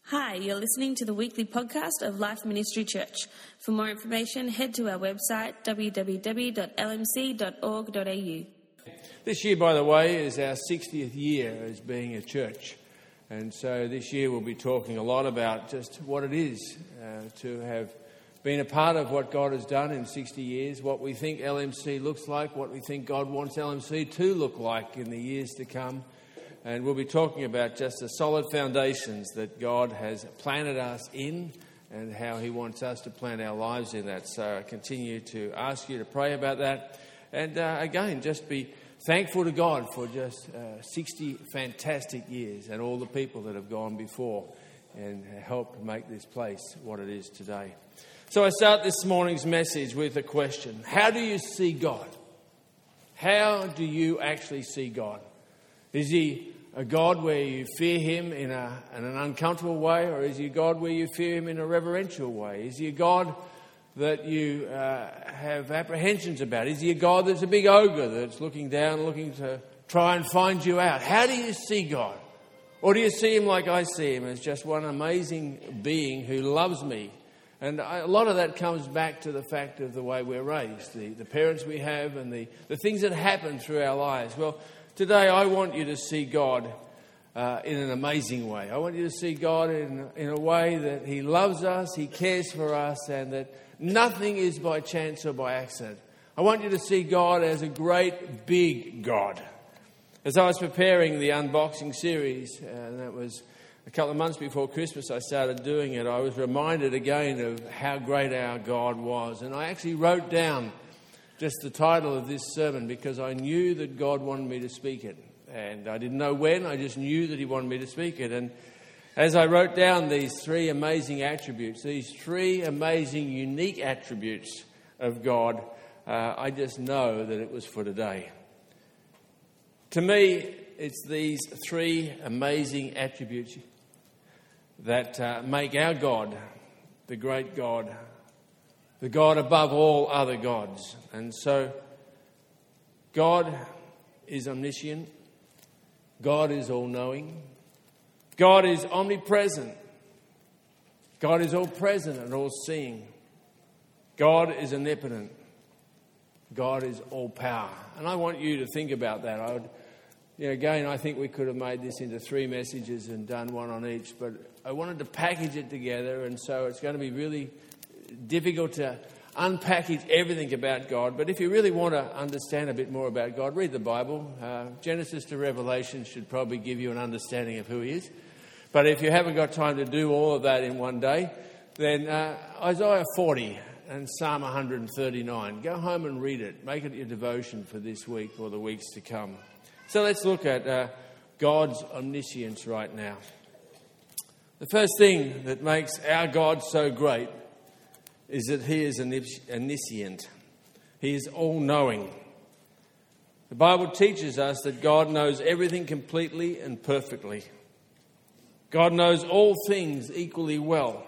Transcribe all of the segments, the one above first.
Hi, you're listening to the weekly podcast of Life Ministry Church. For more information, head to our website www.lmc.org.au. This year, by the way, is our 60th year as being a church. And so this year we'll be talking a lot about just what it is to have been a part of what God has done in 60 years, what we think LMC looks like, what we think God wants LMC to look like in the years to come. And we'll be talking about just the solid foundations that God has planted us in and how he wants us to plant our lives in that. So I continue to ask you to pray about that. And again, just be thankful to God for just 60 fantastic years and all the people that have gone before and helped make this place what it is today. So I start this morning's message with a question. How do you see God? How do you actually see God? Is he a God where you fear him in an uncomfortable way, or is he a God where you fear him in a reverential way? Is he a God that you have apprehensions about? Is he a God that's a big ogre that's looking down, looking to try and find you out? How do you see God? Or do you see him like I see him, as just one amazing being who loves me? And a lot of that comes back to the fact of the way we're raised, the parents we have and the things that happen through our lives. Well, today I want you to see God in an amazing way. I want you to see God in a way that he loves us, he cares for us, and that nothing is by chance or by accident. I want you to see God as a great, big God. As I was preparing the unboxing series, and that was a couple of months before Christmas I started doing it, I was reminded again of how great our God was. And I actually wrote down just the title of this sermon because I knew that God wanted me to speak it. And I didn't know when, I just knew that he wanted me to speak it. And as I wrote down these three amazing attributes, these three amazing unique attributes of God, I just know that it was for today. To me, it's these three amazing attributes that make our God the great God, the God above all other gods. And so God is omniscient. God is all-knowing. God is omnipresent. God is all-present and all-seeing. God is omnipotent. God is all-power. And I want you to think about that. Again, I think we could have made this into 3 messages and done one on each, but I wanted to package it together, and so it's going to be really difficult to unpackage everything about God. But if you really want to understand a bit more about God, read the Bible. Genesis to Revelation should probably give you an understanding of who he is. But if you haven't got time to do all of that in one day, then Isaiah 40 and Psalm 139. Go home and read it. Make it your devotion for this week or the weeks to come. So let's look at God's omniscience right now. The first thing that makes our God so great is that he is omniscient. He is all-knowing. The Bible teaches us that God knows everything completely and perfectly. God knows all things equally well.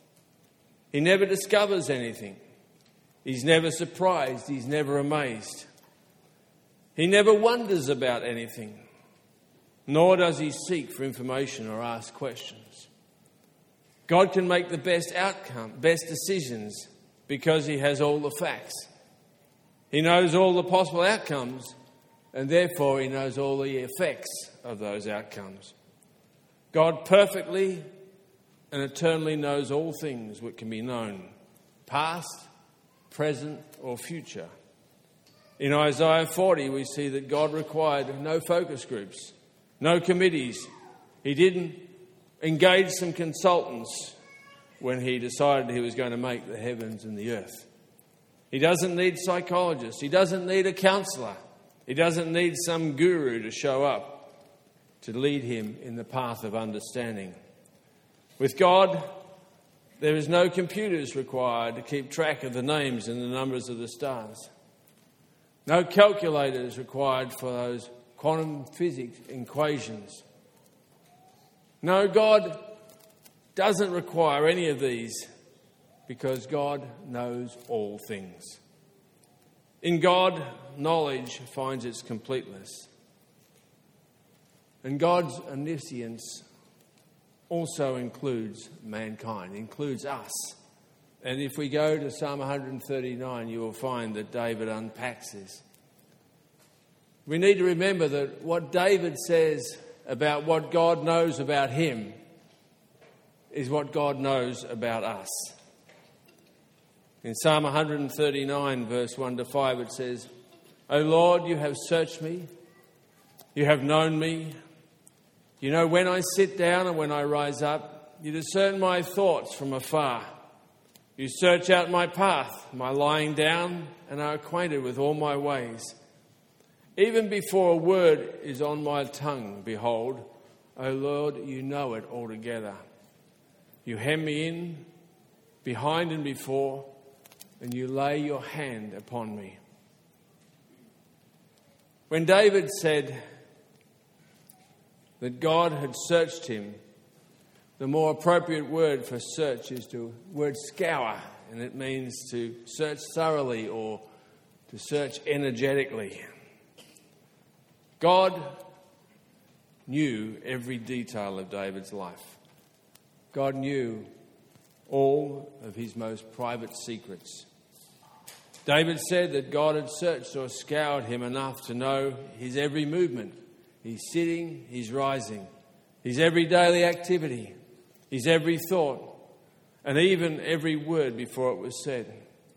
He never discovers anything. He's never surprised. He's never amazed. He never wonders about anything, nor does he seek for information or ask questions. God can make the best decisions because he has all the facts. He knows all the possible outcomes, and therefore he knows all the effects of those outcomes. God perfectly and eternally knows all things which can be known, past, present, or future. In Isaiah 40, we see that God required no focus groups, no committees. He didn't engage some consultants when he decided he was going to make the heavens and the earth. He doesn't need psychologists. He doesn't need a counsellor. He doesn't need some guru to show up to lead him in the path of understanding. With God, there is no computers required to keep track of the names and the numbers of the stars. No calculators required for those quantum physics equations. No, God doesn't require any of these because God knows all things. In God, knowledge finds its completeness. And God's omniscience also includes mankind, includes us. And if we go to Psalm 139, you will find that David unpacks this. We need to remember that what David says about what God knows about him is what God knows about us. In Psalm 139, verse 1 to 5, it says, O Lord, you have searched me. You have known me. You know when I sit down and when I rise up. You discern my thoughts from afar. You search out my path, my lying down, and are acquainted with all my ways. Even before a word is on my tongue, behold, O Lord, you know it altogether. You hem me in, behind and before, and you lay your hand upon me. When David said that God had searched him, the more appropriate word for search is the word scour, and it means to search thoroughly or to search energetically. God knew every detail of David's life. God knew all of his most private secrets. David said that God had searched or scoured him enough to know his every movement, his sitting, his rising, his every daily activity, his every thought, and even every word before it was said.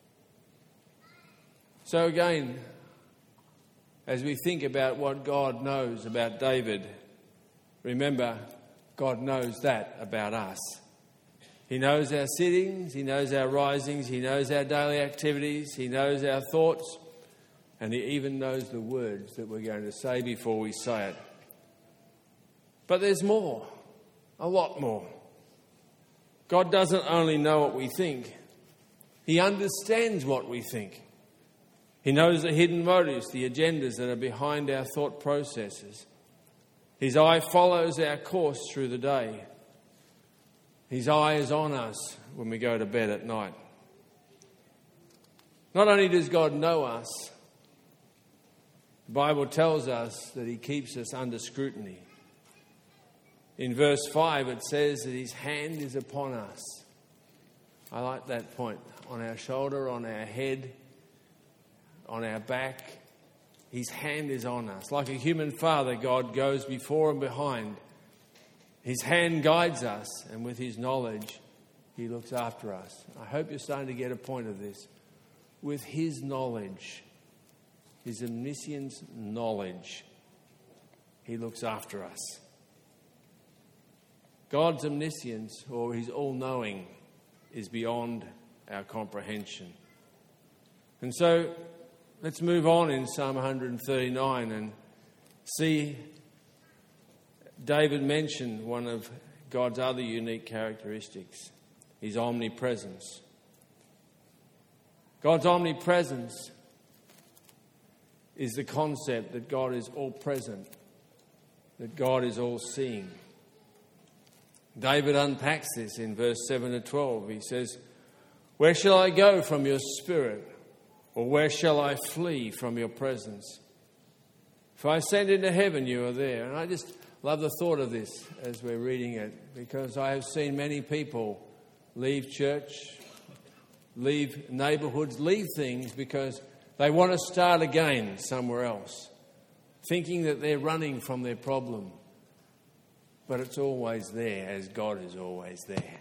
So again, as we think about what God knows about David, remember, God knows that about us. He knows our sittings, He knows our risings, He knows our daily activities, He knows our thoughts, and He even knows the words that we're going to say before we say it. But there's more, a lot more. God doesn't only know what we think, He understands what we think. He knows the hidden motives, the agendas that are behind our thought processes. His eye follows our course through the day. His eye is on us when we go to bed at night. Not only does God know us, the Bible tells us that He keeps us under scrutiny. In verse 5 it says that His hand is upon us. I like that point. On our shoulder, on our head, on our back. His hand is on us. Like a human father, God goes before and behind. His hand guides us, and with His knowledge, He looks after us. I hope you're starting to get a point of this. With His knowledge, His omniscience knowledge, He looks after us. God's omniscience, or His all-knowing, is beyond our comprehension. And so, let's move on in Psalm 139 and see David mentioned one of God's other unique characteristics, His omnipresence. God's omnipresence is the concept that God is all-present, that God is all-seeing. David unpacks this in verse 7 to 12. He says, "Where shall I go from your spirit? Or where shall I flee from your presence? If I ascend into heaven, you are there." And I just love the thought of this as we're reading it, because I have seen many people leave church, leave neighbourhoods, leave things because they want to start again somewhere else, thinking that they're running from their problem. But it's always there, as God is always there.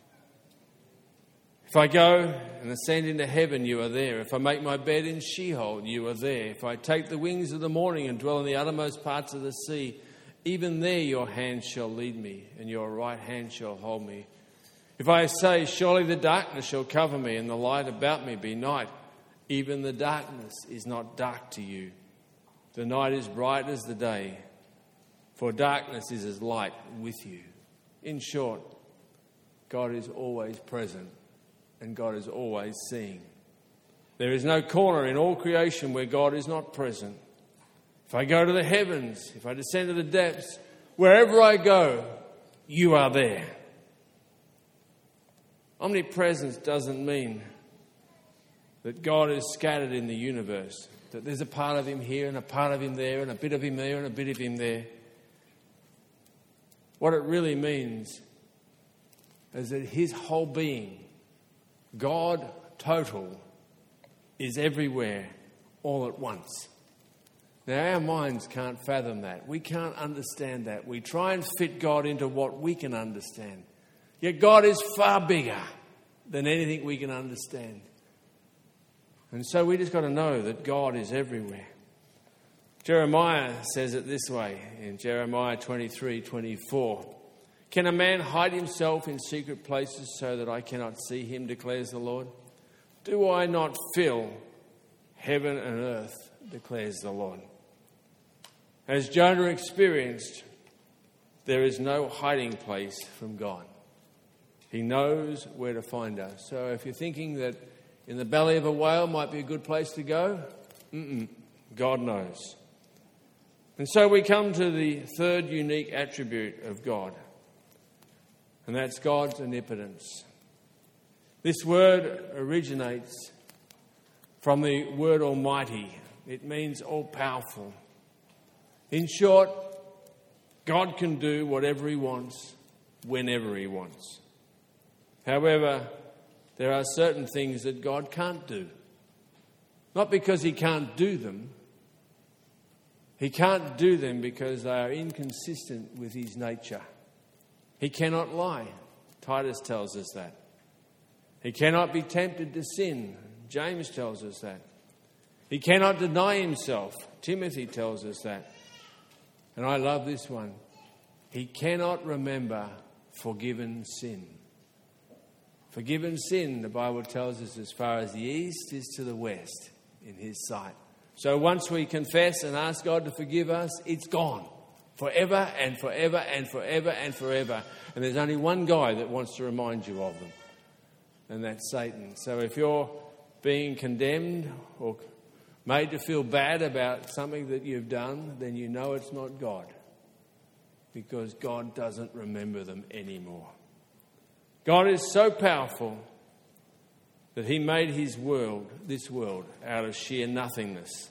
If I go and ascend into heaven, you are there. If I make my bed in Sheol, you are there. If I take the wings of the morning and dwell in the uttermost parts of the sea, even there your hand shall lead me, and your right hand shall hold me. If I say, surely the darkness shall cover me, and the light about me be night, even the darkness is not dark to you. The night is bright as the day, for darkness is as light with you. In short, God is always present, and God is always seeing. There is no corner in all creation where God is not present. If I go to the heavens, if I descend to the depths, wherever I go, you are there. Omnipresence doesn't mean that God is scattered in the universe, that there's a part of Him here and a part of Him there and a bit of Him there and a bit of Him there. What it really means is that his whole being, God total, is everywhere all at once. Now, our minds can't fathom that. We can't understand that. We try and fit God into what we can understand. Yet God is far bigger than anything we can understand. And so we just got to know that God is everywhere. Jeremiah says it this way in Jeremiah 23:24. Can a man hide himself in secret places so that I cannot see him, declares the Lord? Do I not fill heaven and earth, declares the Lord. As Jonah experienced, there is no hiding place from God. He knows where to find us. So if you're thinking that in the belly of a whale might be a good place to go, God knows. And so we come to the third unique attribute of God, and that's God's omnipotence. This word originates from the word almighty. It means all-powerful. In short, God can do whatever he wants, whenever he wants. However, there are certain things that God can't do. Not because he can't do them. He can't do them because they are inconsistent with his nature. He cannot lie. Titus tells us that. He cannot be tempted to sin. James tells us that. He cannot deny himself. Timothy tells us that. And I love this one. He cannot remember forgiven sin. Forgiven sin, the Bible tells us, as far as the east is to the west in his sight. So once we confess and ask God to forgive us, it's gone. Forever and forever and forever and forever. And there's only one guy that wants to remind you of them. And that's Satan. So if you're being condemned or made to feel bad about something that you've done, then you know it's not God. Because God doesn't remember them anymore. God is so powerful that he made his world, this world, out of sheer nothingness.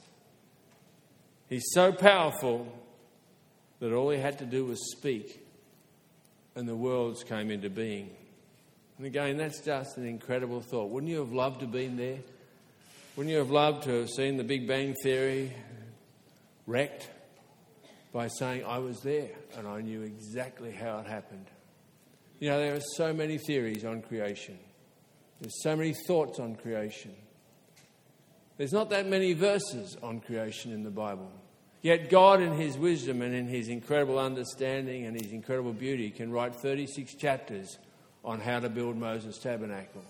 He's so powerful that all he had to do was speak and the worlds came into being. And again, that's just an incredible thought. Wouldn't you have loved to have been there? Wouldn't you have loved to have seen the Big Bang Theory wrecked by saying, I was there and I knew exactly how it happened? You know, there are so many theories on creation. There's so many thoughts on creation. There's not that many verses on creation in the Bible. Yet God, in his wisdom and in his incredible understanding and his incredible beauty, can write 36 chapters on how to build Moses' tabernacle.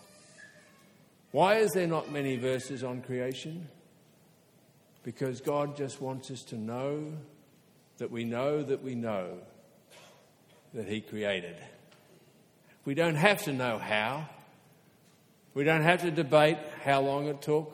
Why is there not many verses on creation? Because God just wants us to know that we know that we know that he created. We don't have to know how. We don't have to debate how long it took.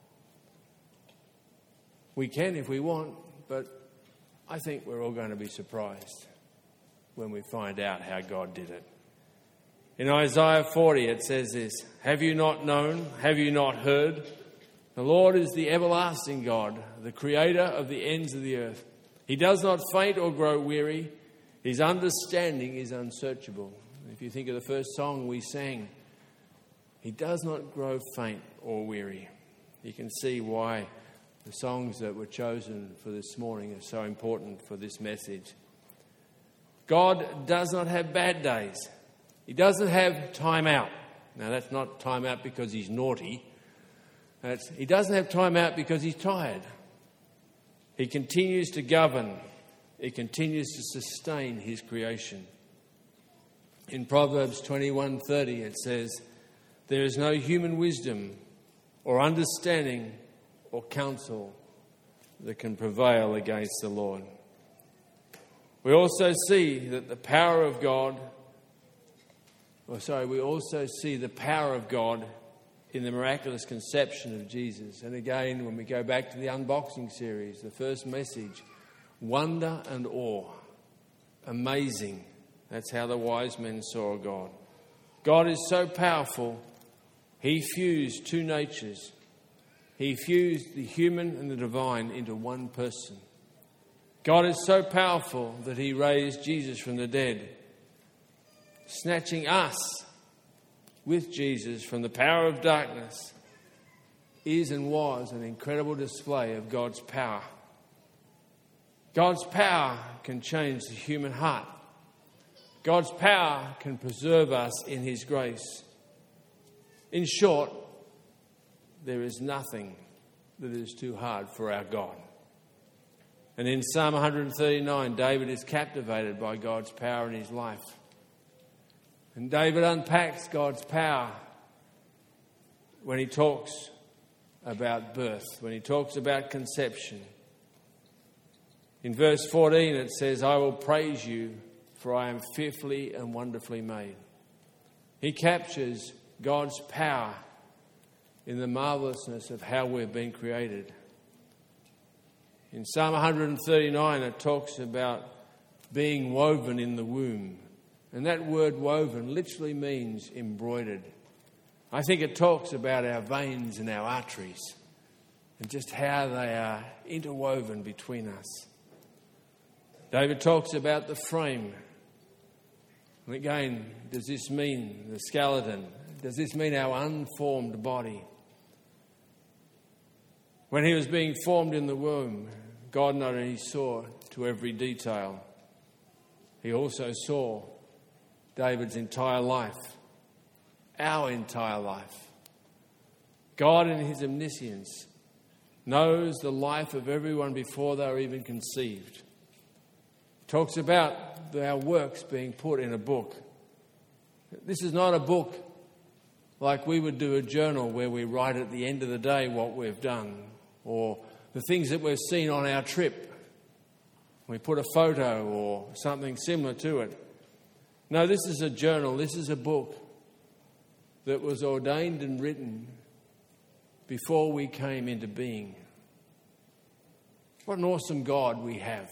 We can if we want, but I think we're all going to be surprised when we find out how God did it. In Isaiah 40 it says this, have you not known, have you not heard? The Lord is the everlasting God, the creator of the ends of the earth. He does not faint or grow weary. His understanding is unsearchable. If you think of the first song we sang, he does not grow faint or weary. You can see why the songs that were chosen for this morning are so important for this message. God does not have bad days. He doesn't have time out. Now, that's not time out because he's naughty. He doesn't have time out because he's tired. He continues to govern. He continues to sustain his creation. In Proverbs 21:30 it says, there is no human wisdom or understanding or counsel that can prevail against the Lord. We also see that the power of God, we also see the power of God in the miraculous conception of Jesus. And again, when we go back to the unboxing series, the first message, wonder and awe, amazing. That's how the wise men saw God. God is so powerful, he fused two natures. He fused the human and the divine into one person. God is so powerful that he raised Jesus from the dead. snatching us with Jesus from the power of darkness, is and was an incredible display of God's power. God's power can change the human heart. God's power can preserve us in His grace. In short, there is nothing that is too hard for our God. And in Psalm 139, David is captivated by God's power in his life. And David unpacks God's power when he talks about birth, when he talks about conception. In verse 14 it says, I will praise you, for I am fearfully and wonderfully made. He captures God's power in the marvellousness of how we've been created. In Psalm 139 it talks about being woven in the womb. And that word woven literally means embroidered. I think it talks about our veins and our arteries and just how they are interwoven between us. David talks about the frame. And again, does this mean the skeleton? Does this mean our unformed body? When he was being formed in the womb, God not only saw to every detail, he also saw David's entire life, our entire life. God in his omniscience knows the life of everyone before they were even conceived. Talks about our works being put in a book. This is not a book like we would do a journal where we write at the end of the day what we've done or the things that we've seen on our trip. We put a photo or something similar to it. No, this is a journal. This is a book that was ordained and written before we came into being. What an awesome God we have.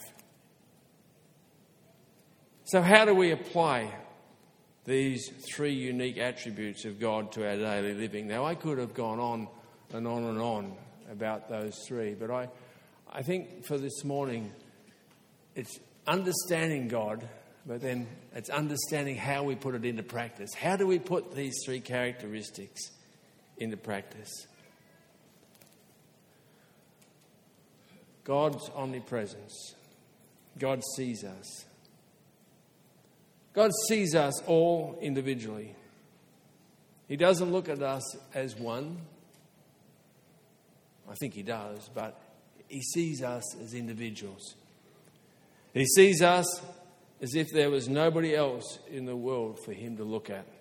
So how do we apply these three unique attributes of God to our daily living? Now, I could have gone on and on and on about those three, but I think for this morning, it's understanding God, but then it's understanding how we put it into practice. How do we put these three characteristics into practice? God's omnipresence. God sees us. God sees us all individually. He doesn't look at us as one. I think he does, but he sees us as individuals. He sees us as if there was nobody else in the world for him to look at.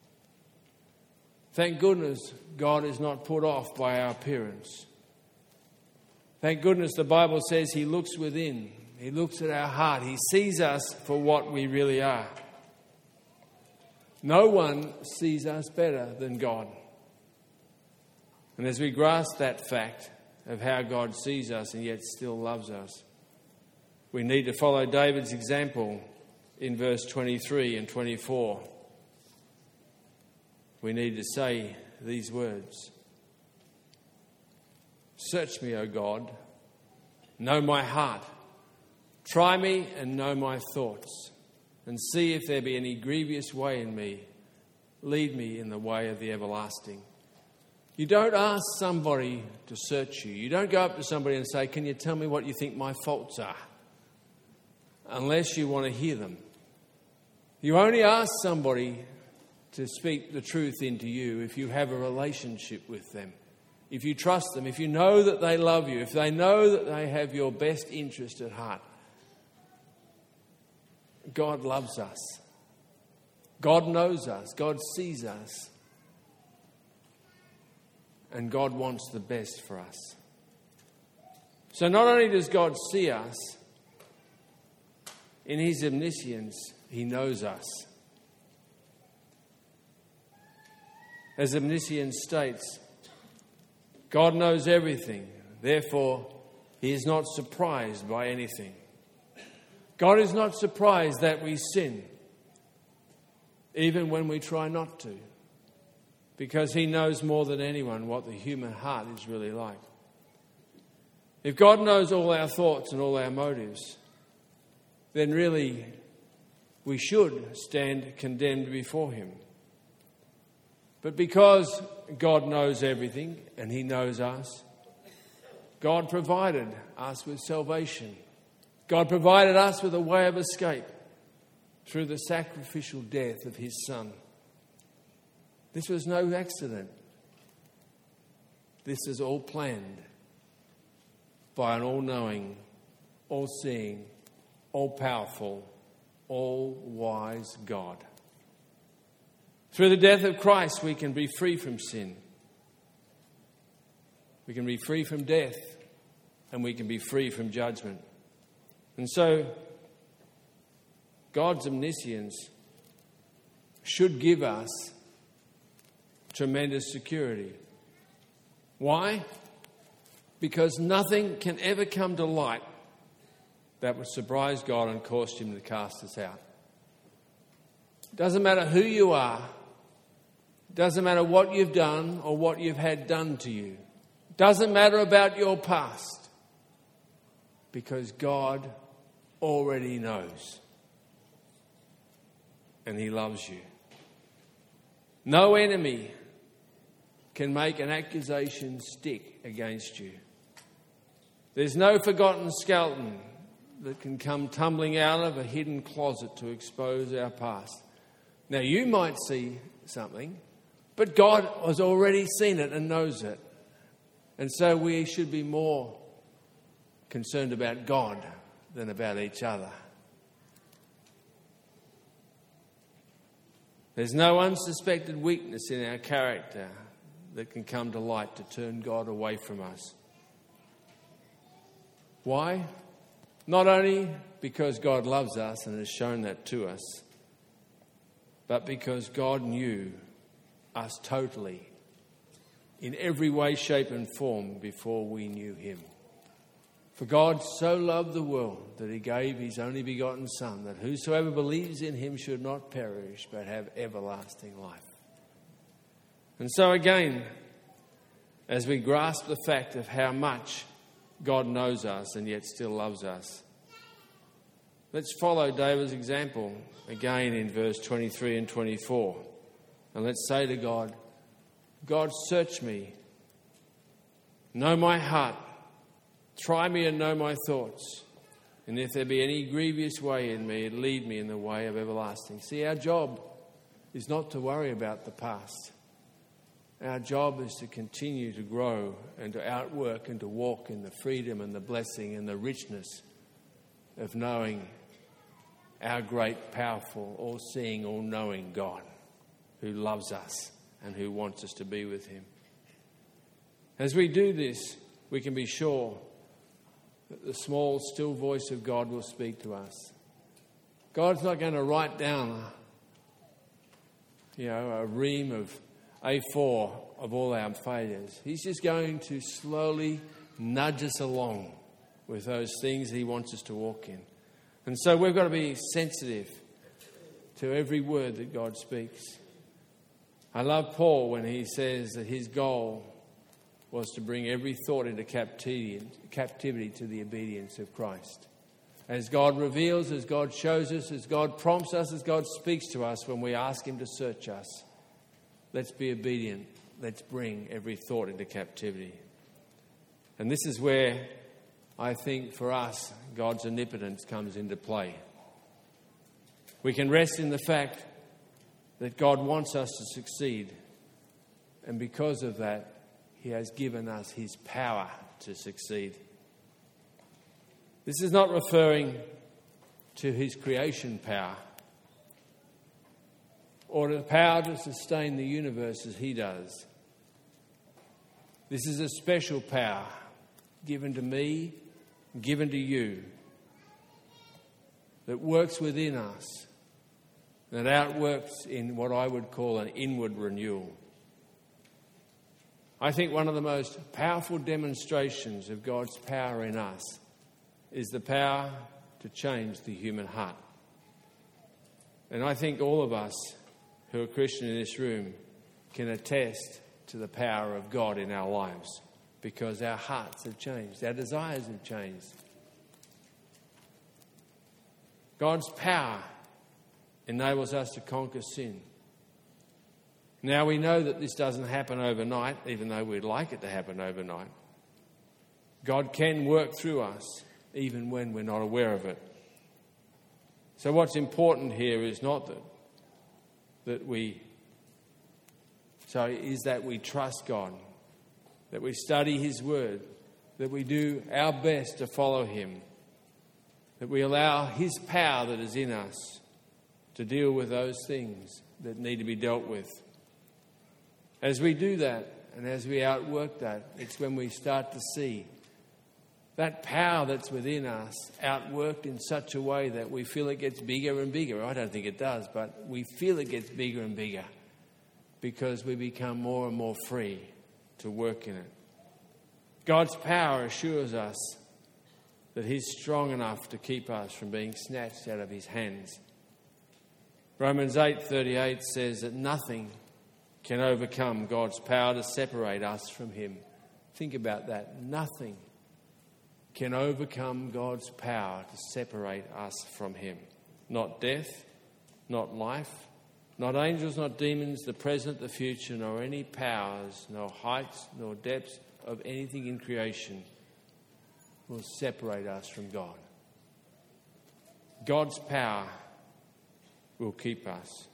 Thank goodness God is not put off by our appearance. Thank goodness the Bible says he looks within. He looks at our heart. He sees us for what we really are. No one sees us better than God. And as we grasp that fact of how God sees us and yet still loves us, we need to follow David's example in verse 23 and 24. We need to say these words. Search me, O God, know my heart. Try me and know my thoughts, and see if there be any grievous way in me. Lead me in the way of the everlasting. You don't ask somebody to search you. You don't go up to somebody and say, can you tell me what you think my faults are? Unless you want to hear them. You only ask somebody to speak the truth into you if you have a relationship with them. If you trust them, if you know that they love you, if they know that they have your best interest at heart. God loves us. God knows us. God sees us. And God wants the best for us. So not only does God see us, in his omniscience, he knows us. As omniscience states, God knows everything. Therefore, he is not surprised by anything. God is not surprised that we sin, even when we try not to, because he knows more than anyone what the human heart is really like. If God knows all our thoughts and all our motives, then really we should stand condemned before him. But because God knows everything and he knows us, God provided us with salvation. God provided us with a way of escape through the sacrificial death of his Son. This was no accident. This is all planned by an all-knowing, all-seeing, all-powerful, all-wise God. Through the death of Christ, we can be free from sin. We can be free from death, and we can be free from judgment. And so, God's omniscience should give us tremendous security. Why? Because nothing can ever come to light that would surprise God and cause him to cast us out. It doesn't matter who you are. It doesn't matter what you've done or what you've had done to you. It doesn't matter about your past. Because God already knows. And he loves you. No enemy can make an accusation stick against you. There's no forgotten skeleton that can come tumbling out of a hidden closet to expose our past. Now, you might see something, but God has already seen it and knows it. And so we should be more concerned about God than about each other. There's no unsuspected weakness in our character that can come to light to turn God away from us. Why? Not only because God loves us and has shown that to us, but because God knew us totally, in every way, shape and form, before we knew him. For God so loved the world that he gave his only begotten Son, that whosoever believes in him should not perish, but have everlasting life. And so again, as we grasp the fact of how much God knows us and yet still loves us, let's follow David's example again in verse 23 and 24. And let's say to God, God, search me, know my heart, try me and know my thoughts. And if there be any grievous way in me, lead me in the way of everlasting. See, our job is not to worry about the past. Our job is to continue to grow and to outwork and to walk in the freedom and the blessing and the richness of knowing our great, powerful, all-seeing, all-knowing God who loves us and who wants us to be with him. As we do this, we can be sure that the small, still voice of God will speak to us. God's not going to write down, a ream of A4 of all our failures. He's just going to slowly nudge us along with those things he wants us to walk in. And so we've got to be sensitive to every word that God speaks. I love Paul when he says that his goal was to bring every thought into captivity to the obedience of Christ. As God reveals, as God shows us, as God prompts us, as God speaks to us when we ask him to search us, let's be obedient. Let's bring every thought into captivity. And this is where I think for us, God's omnipotence comes into play. We can rest in the fact that God wants us to succeed. And because of that, he has given us his power to succeed. This is not referring to his creation power or the power to sustain the universe as he does. This is a special power given to me, given to you, that works within us, that outworks in what I would call an inward renewal. I think one of the most powerful demonstrations of God's power in us is the power to change the human heart. And I think all of us who are Christian in this room can attest to the power of God in our lives, because our hearts have changed, our desires have changed. God's power enables us to conquer sin. Now we know that this doesn't happen overnight, even though we'd like it to happen overnight. God can work through us even when we're not aware of it. So what's important here is not that we trust God, that we study His Word, that we do our best to follow Him, that we allow His power that is in us to deal with those things that need to be dealt with. As we do that and as we outwork that, it's when we start to see that power that's within us outworked in such a way that we feel it gets bigger and bigger. I don't think it does, but we feel it gets bigger and bigger because we become more and more free to work in it. God's power assures us that He's strong enough to keep us from being snatched out of His hands. Romans 8:38 says that nothing can overcome God's power to separate us from Him. Think about that. Nothing can overcome God's power to separate us from Him. Not death, not life, not angels, not demons, the present, the future, nor any powers, nor heights, nor depths of anything in creation will separate us from God. God's power will keep us.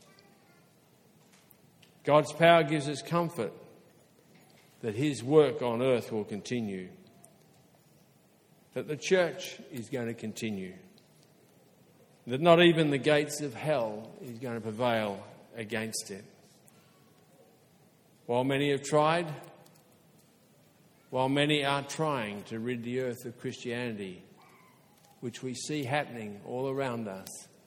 God's power gives us comfort that His work on earth will continue, that the church is going to continue, that not even the gates of hell is going to prevail against it. While many have tried, while many are trying to rid the earth of Christianity, which we see happening all around us,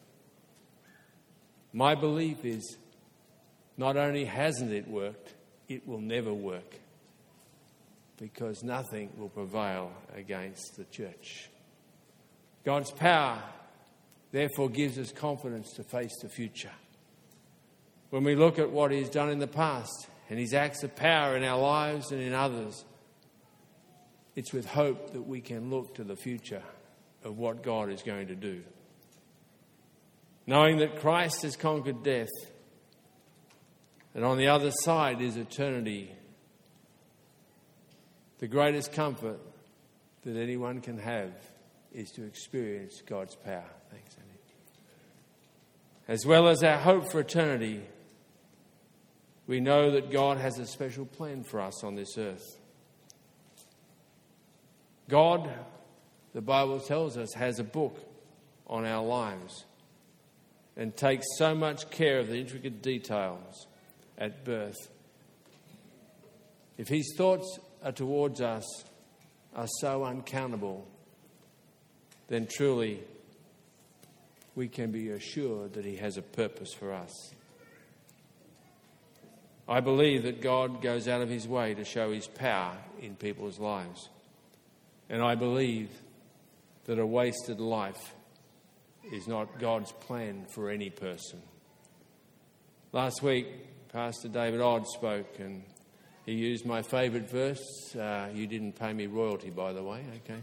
my belief is not only hasn't it worked, it will never work, because nothing will prevail against the church. God's power, therefore, gives us confidence to face the future. When we look at what He's done in the past and His acts of power in our lives and in others, it's with hope that we can look to the future of what God is going to do. Knowing that Christ has conquered death, and on the other side is eternity, the greatest comfort that anyone can have is to experience God's power. Thanks, Andy. As well as our hope for eternity, we know that God has a special plan for us on this earth. God, the Bible tells us, has a book on our lives and takes so much care of the intricate details at birth. If His thoughts are towards us are so uncountable, then truly we can be assured that He has a purpose for us. I believe that God goes out of His way to show His power in people's lives. And I believe that a wasted life is not God's plan for any person. Last week, Pastor David Odd spoke, and he used my favourite verse. You didn't pay me royalty, by the way, okay?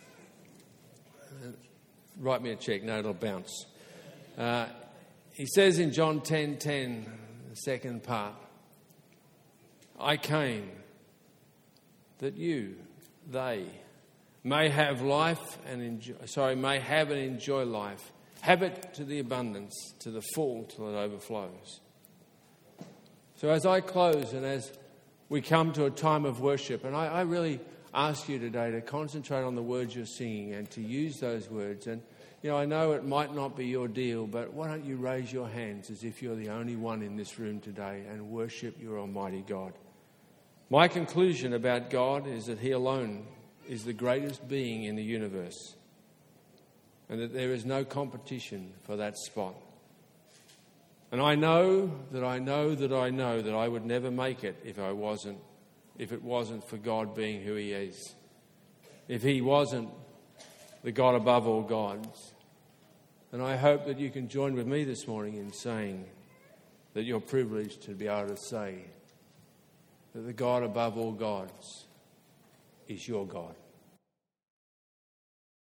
Write me a cheque. No, it'll bounce. He says in John 10:10, the second part, I came that you, they, may have life and enjoy life. Have it to the abundance, to the full, till it overflows. So as I close and as we come to a time of worship, and I really ask you today to concentrate on the words you're singing and to use those words. And, you know, I know it might not be your deal, but why don't you raise your hands as if you're the only one in this room today and worship your Almighty God. My conclusion about God is that He alone is the greatest being in the universe, and that there is no competition for that spot. And I know that I would never make it if it wasn't for God being who He is. If He wasn't the God above all gods. And I hope that you can join with me this morning in saying that you're privileged to be able to say that the God above all gods is your God.